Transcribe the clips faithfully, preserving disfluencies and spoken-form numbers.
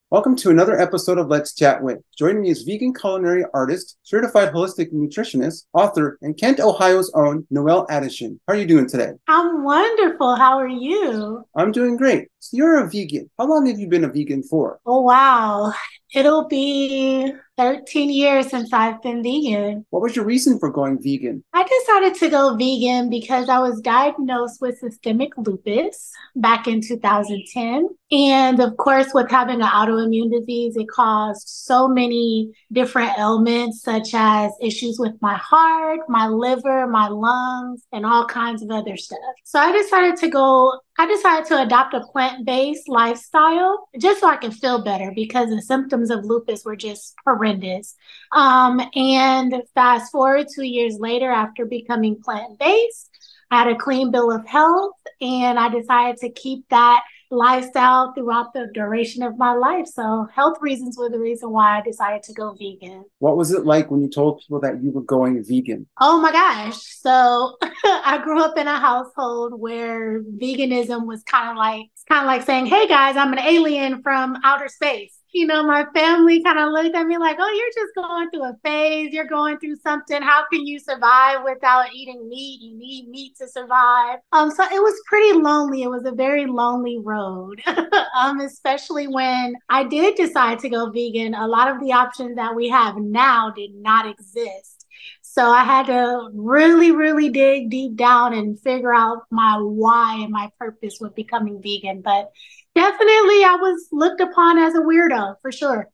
Welcome to another episode of Let's Chat With. Joining me is vegan culinary artist, certified holistic nutritionist, author, and Kent, Ohio's own Noelle Addison. How are you doing today? I'm wonderful. How are you? I'm doing great. So you're a vegan. How long have you been a vegan for? Oh, wow. It'll be thirteen years since I've been vegan. What was your reason for going vegan? I decided to go vegan because I was diagnosed with systemic lupus back in two thousand ten. And of course, with having an autoimmune disease, it caused so many different ailments, such as issues with my heart, my liver, my lungs, and all kinds of other stuff. So I decided to go I decided to adopt a plant-based lifestyle just so I could feel better because the symptoms of lupus were just horrendous. Um, and fast forward two years later, after becoming plant-based, I had a clean bill of health, and I decided to keep that lifestyle throughout the duration of my life. So health reasons were the reason why I decided to go vegan. What was it like when you told people that you were going vegan? Oh my gosh. So I grew up in a household where veganism was kind of like kind of like saying, "Hey guys, I'm an alien from outer space." You know, my family kind of looked at me like, "Oh, you're just going through a phase. You're going through something. How can you survive without eating meat? You need meat to survive." Um, so it was pretty lonely. It was a very lonely road, um, especially when I did decide to go vegan. A lot of the options that we have now did not exist. So I had to really, really dig deep down and figure out my why and my purpose with becoming vegan. But definitely, I was looked upon as a weirdo for sure.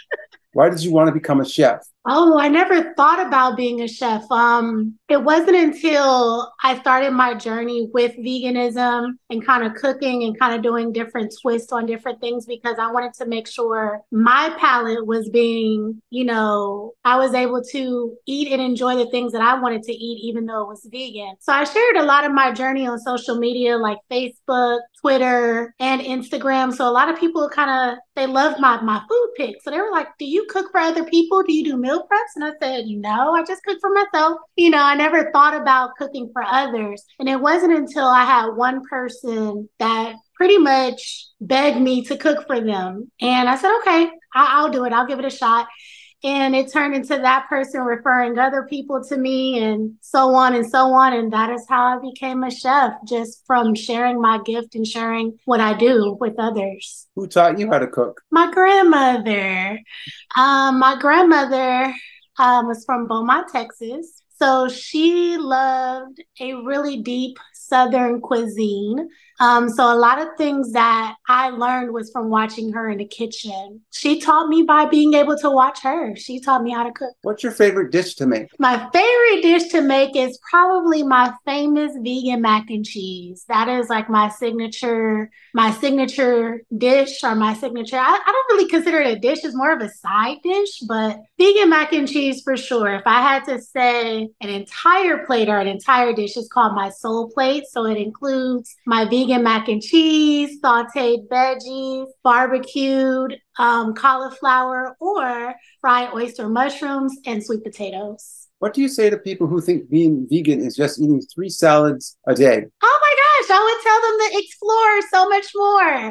Why did you want to become a chef? Oh, I never thought about being a chef. Um, it wasn't until I started my journey with veganism and kind of cooking and kind of doing different twists on different things because I wanted to make sure my palate was being, you know, I was able to eat and enjoy the things that I wanted to eat, even though it was vegan. So I shared a lot of my journey on social media like Facebook, Twitter, and Instagram. So a lot of people kind of, they loved my, my food pics. So they were like, "Do you cook for other people? Do you do meal preps?" And I said, "No, I just cook for myself." You know, I never thought about cooking for others. And it wasn't until I had one person that pretty much begged me to cook for them. And I said, "Okay, I- I'll do it. I'll give it a shot." And it turned into that person referring other people to me and so on and so on. And that is how I became a chef, just from sharing my gift and sharing what I do with others. Who taught you how to cook? My grandmother. Um, my grandmother um, was from Beaumont, Texas. So she loved a really deep Southern cuisine. Um, so a lot of things that I learned was from watching her in the kitchen. She taught me by being able to watch her. She taught me how to cook. What's your favorite dish to make? My favorite dish to make is probably my famous vegan mac and cheese. That is like my signature, my signature dish or my signature. I, I don't really consider it a dish, it's more of a side dish, but vegan mac and cheese for sure. If I had to say an entire plate or an entire dish, it's called my soul plate. So it includes my vegan mac and cheese, sauteed veggies, barbecued um, cauliflower, or fried oyster mushrooms and sweet potatoes. What do you say to people who think being vegan is just eating three salads a day? Oh my gosh, I would tell them to explore so much more.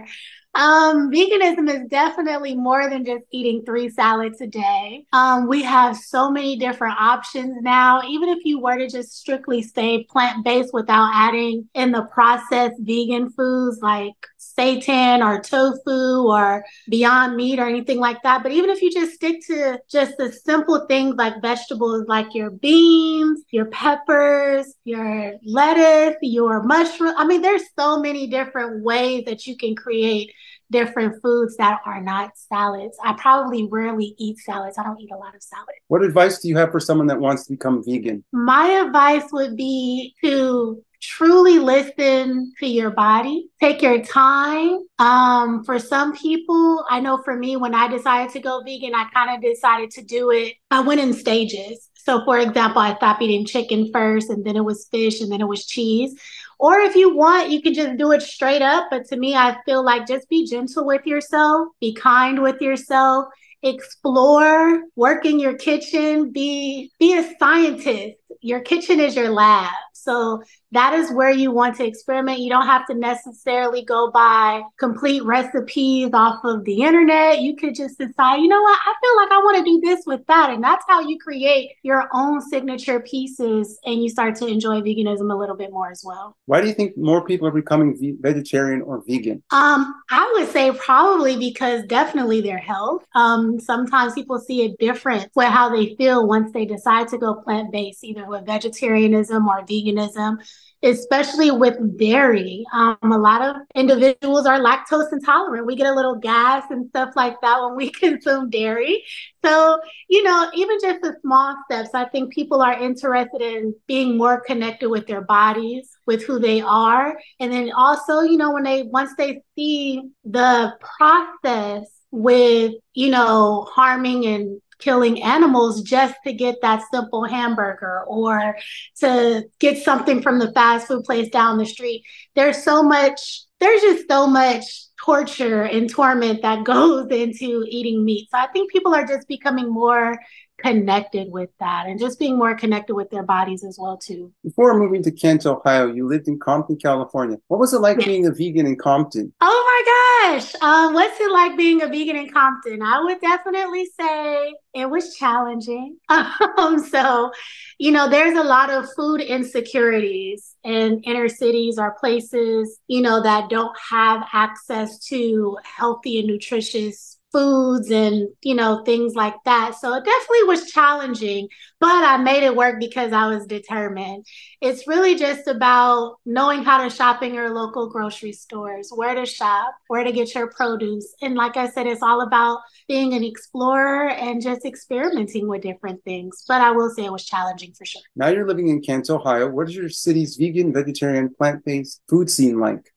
Um, veganism is definitely more than just eating three salads a day. Um, we have so many different options now. Even if you were to just strictly stay plant-based without adding in the processed vegan foods like seitan or tofu or Beyond Meat or anything like that. But even if you just stick to just the simple things like vegetables, like your beans, your peppers, your lettuce, your mushroom. I mean, there's so many different ways that you can create different foods that are not salads. I probably rarely eat salads. I don't eat a lot of salad. What advice do you have for someone that wants to become vegan? My advice would be to truly listen to your body. Take your time. Um, for some people, I know for me, when I decided to go vegan, I kind of decided to do it. I went in stages. So for example, I stopped eating chicken first, and then it was fish, and then it was cheese. Or if you want, you can just do it straight up. But to me, I feel like just be gentle with yourself, be kind with yourself, explore, work in your kitchen, be be a scientist. Your kitchen is your lab. So that is where you want to experiment. You don't have to necessarily go by complete recipes off of the internet. You could just decide, you know what, I feel like I want to do this with that. And that's how you create your own signature pieces and you start to enjoy veganism a little bit more as well. Why do you think more people are becoming ve- vegetarian or vegan? Um, I would say probably because definitely their health. Um, sometimes people see a difference with how they feel once they decide to go plant-based, either with vegetarianism or veganism, especially with dairy. Um, a lot of individuals are lactose intolerant. We get a little gas and stuff like that when we consume dairy. So, you know, even just the small steps, I think people are interested in being more connected with their bodies, with who they are. And then also, you know, when they, once they see the process with, you know, harming and killing animals just to get that simple hamburger or to get something from the fast food place down the street. There's so much, there's just so much torture and torment that goes into eating meat. So I think people are just becoming more connected with that and just being more connected with their bodies as well too. Before moving to Kent, Ohio, you lived in Compton, California. What was it like being a vegan in Compton? Oh my gosh. Um, what's it like being a vegan in Compton? I would definitely say it was challenging. Um, so, you know, there's a lot of food insecurities in inner cities or places, you know, that don't have access to healthy and nutritious foods and, you know, things like that. So it definitely was challenging, but I made it work because I was determined. It's really just about knowing how to shop in your local grocery stores, where to shop, where to get your produce. And like I said, it's all about being an explorer and just experimenting with different things. But I will say it was challenging for sure. Now you're living in Kent, Ohio. What is your city's vegan, vegetarian, plant-based food scene like?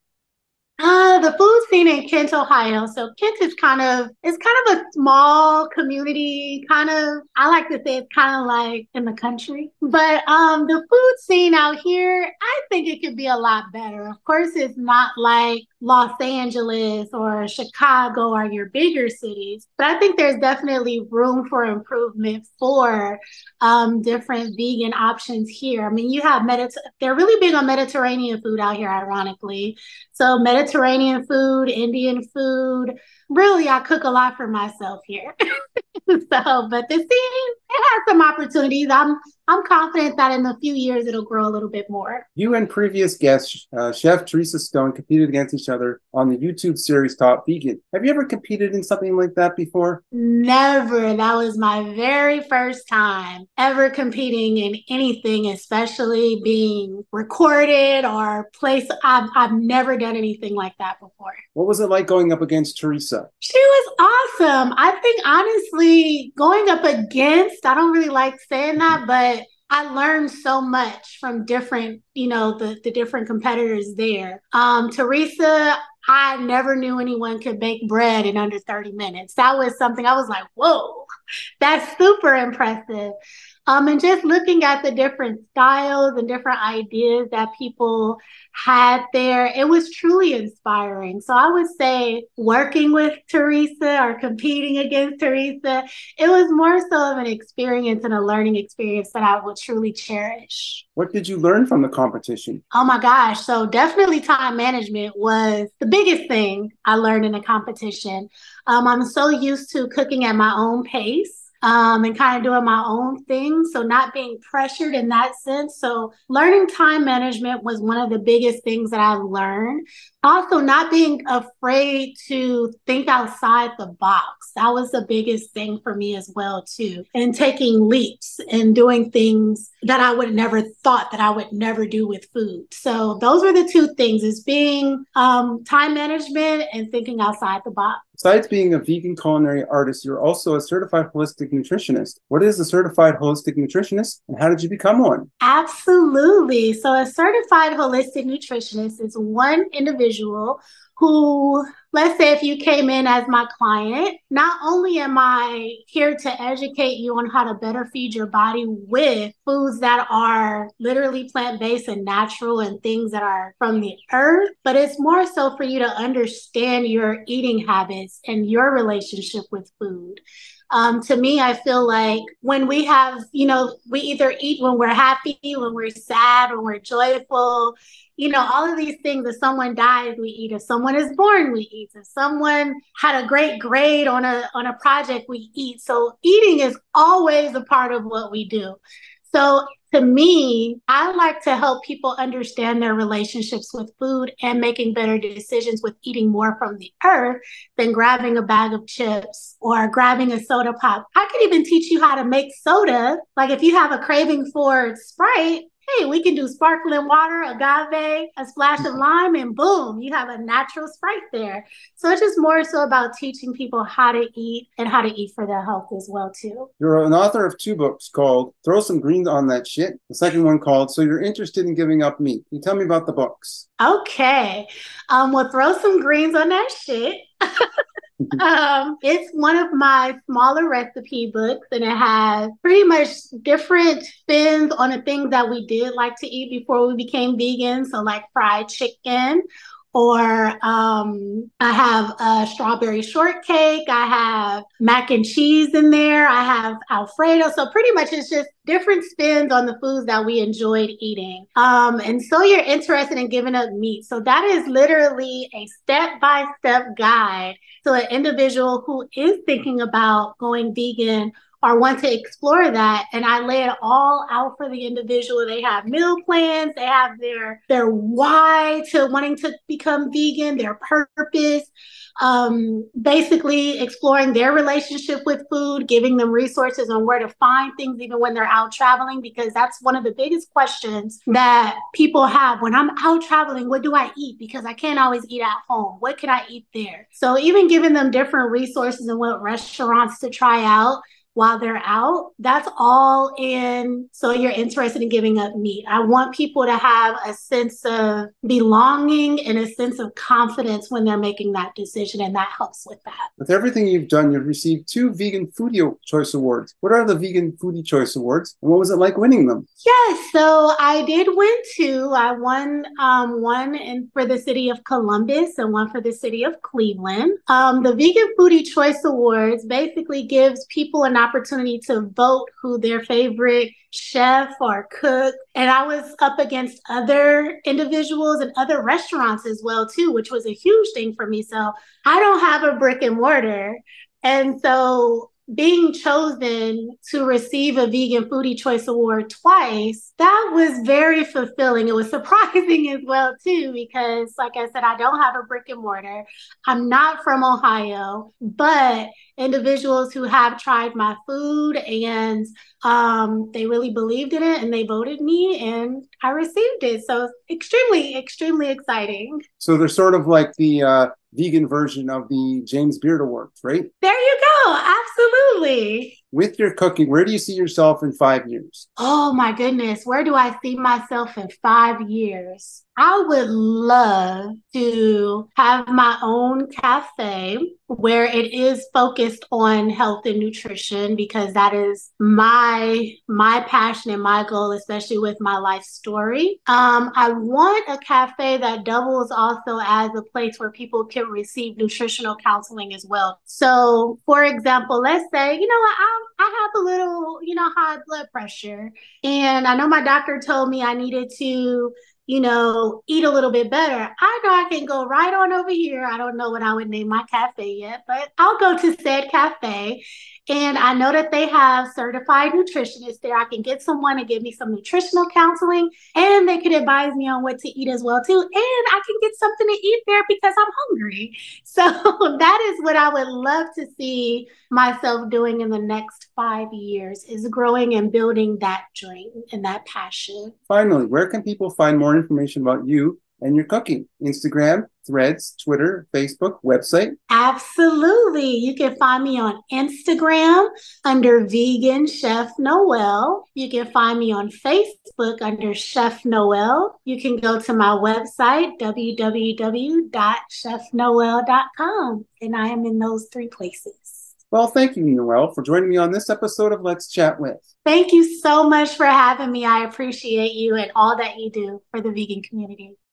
Uh, the food scene in Kent, Ohio. So Kent is kind of, it's kind of a small community, kind of, I like to say it's kind of like in the country. But um, the food scene out here, I think it could be a lot better. Of course, it's not like Los Angeles or Chicago or your bigger cities, but I think there's definitely room for improvement for um, different vegan options here. I mean, you have, Mediter- they're really big on Mediterranean food out here, ironically. So Mediterranean food, Indian food, really, I cook a lot for myself here. So, but the scene, it has some opportunities. I'm I'm confident that in a few years it'll grow a little bit more. You and previous guest, uh, Chef Teresa Stone, competed against each other on the YouTube series Top Vegan. Have you ever competed in something like that before? Never. That was my very first time ever competing in anything, especially being recorded or placed. I've, I've never done anything like that before. What was it like going up against Teresa? She was awesome. I think honestly, going up against, I don't really like saying that, but I learned so much from different, you know, the, the different competitors there. Um, Teresa, I never knew anyone could bake bread in under thirty minutes. That was something I was like, whoa, that's super impressive. Um, and just looking at the different styles and different ideas that people had there, it was truly inspiring. So I would say working with Teresa or competing against Teresa, it was more so of an experience and a learning experience that I would truly cherish. What did you learn from the competition? Oh my gosh. So definitely time management was the biggest thing I learned in the competition. Um, I'm so used to cooking at my own pace. Um, and kind of doing my own thing. So not being pressured in that sense. So learning time management was one of the biggest things that I learned. Also, not being afraid to think outside the box. That was the biggest thing for me as well, too. And taking leaps and doing things that I would never thought that I would never do with food. So those were the two things, is being um, time management and thinking outside the box. Besides being a vegan culinary artist, you're also a certified holistic nutritionist. What is a certified holistic nutritionist, and how did you become one? Absolutely. So a certified holistic nutritionist is one individual who let's say if you came in as my client, not only am I here to educate you on how to better feed your body with foods that are literally plant-based and natural and things that are from the earth, but it's more so for you to understand your eating habits and your relationship with food. Um, to me, I feel like when we have, you know, we either eat when we're happy, when we're sad, when we're joyful, you know, all of these things. If someone dies, we eat. If someone is born, we eat. If someone had a great grade on a on a project, we eat. So eating is always a part of what we do. So to me, I like to help people understand their relationships with food and making better decisions with eating more from the earth than grabbing a bag of chips or grabbing a soda pop. I could even teach you how to make soda. Like if you have a craving for Sprite, hey, we can do sparkling water, agave, a splash of lime, and boom, you have a natural Sprite there. So it's just more so about teaching people how to eat and how to eat for their health as well, too. You're an author of two books called Throw Some Greens on That Shit. The second one called So You're Interested in Giving Up Meat. Can you tell me about the books? Okay. Um, we'll throw some greens on that shit. Um, it's one of my smaller recipe books, and it has pretty much different spins on the things that we did like to eat before we became vegan. So like fried chicken, or um, I have a strawberry shortcake. I have mac and cheese in there. I have Alfredo. So pretty much it's just different spins on the foods that we enjoyed eating. Um, and so you're interested in giving up meat. So that is literally a step-by-step guide to an individual who is thinking about going vegan or want to explore that. And I lay it all out for the individual. They have meal plans, they have their their why to wanting to become vegan, their purpose, um, basically exploring their relationship with food, giving them resources on where to find things even when they're out traveling, because that's one of the biggest questions that people have. When I'm out traveling, what do I eat? Because I can't always eat at home. What can I eat there? So even giving them different resources and what restaurants to try out while they're out, that's all in So You're Interested in Giving Up Meat. I want people to have a sense of belonging and a sense of confidence when they're making that decision, and that helps with that. With everything you've done, you've received two Vegan Foodie Choice Awards. What are the Vegan Foodie Choice Awards, and what was it like winning them? Yes, so I did win two. I won um, one in, for the city of Columbus and one for the city of Cleveland. Um, the Vegan Foodie Choice Awards basically gives people an opportunity to vote who their favorite chef or cook. And I was up against other individuals and other restaurants as well, too, which was a huge thing for me. So I don't have a brick and mortar. And so being chosen to receive a Vegan Foodie Choice Award twice, that was very fulfilling. It was surprising as well, too, because like I said, I don't have a brick and mortar. I'm not from Ohio, but individuals who have tried my food and um, they really believed in it and they voted me and I received it. So extremely, extremely exciting. So they're sort of like the uh, vegan version of the James Beard Awards, right? There you go. Absolutely. With your cooking, where do you see yourself in five years? Oh my goodness. Where do I see myself in five years? I would love to have my own cafe where it is focused on health and nutrition, because that is my my passion and my goal, especially with my life story. Um, I want a cafe that doubles also as a place where people can receive nutritional counseling as well. So, for example, let's say, you know what, I, I have a little, you know, high blood pressure, and I know my doctor told me I needed to you know, eat a little bit better. I know I can go right on over here. I don't know what I would name my cafe yet, but I'll go to said cafe. And I know that they have certified nutritionists there. I can get someone to give me some nutritional counseling, and they could advise me on what to eat as well, too. And I can get something to eat there because I'm hungry. So that is what I would love to see myself doing in the next five years, is growing and building that dream and that passion. Finally, where can people find more information about you and your cooking? Instagram, Threads, Twitter, Facebook, website? Absolutely. You can find me on Instagram under Vegan Chef Noel. You can find me on Facebook under Chef Noel. You can go to my website, w w w dot chef noel dot com, and I am in those three places. Well, thank you, Noel, for joining me on this episode of Let's Chat With. Thank you so much for having me. I appreciate you and all that you do for the vegan community.